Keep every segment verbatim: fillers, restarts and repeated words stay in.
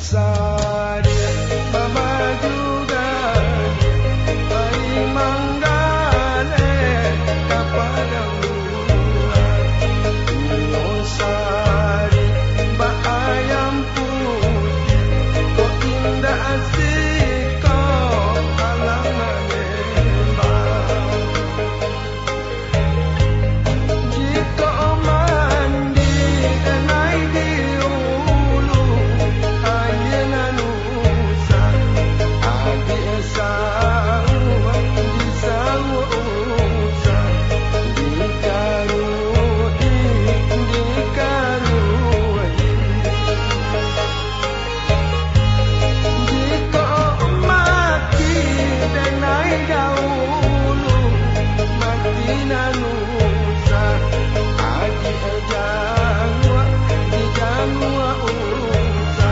saria mama juga bayi manggale kepada luar Nyo sari mbak ayam putih kok indah asik kok halangan lembah jika mandi enai di ulu ayana nusa adi sawa di sawa usa di karui di karui jika mati enai dahulu mati nanusa adi jangwa di jangwa usa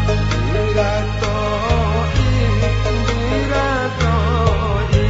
diratoi diratoi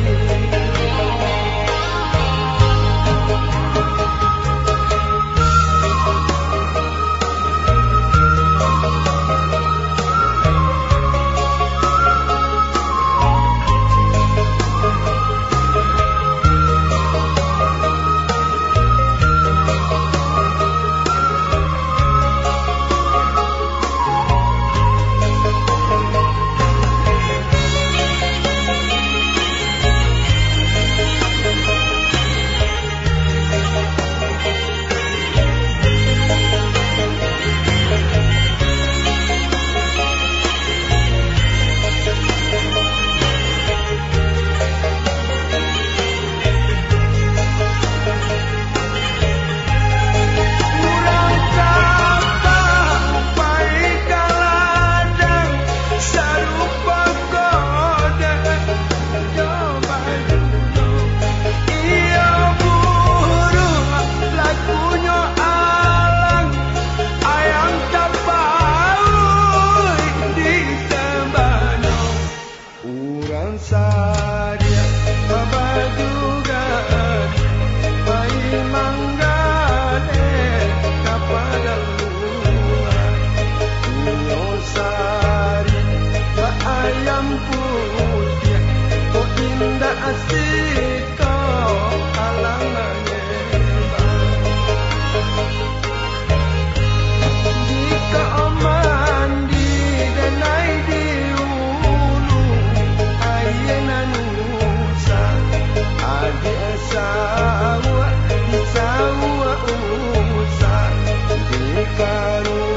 saria baba juga bayi manggale kepada luar Nyo sari mbak ayam putih kok indah asik kok halangan lembah jika mandi denai di ulu ayana nusa adi sawa di sawa usa di karu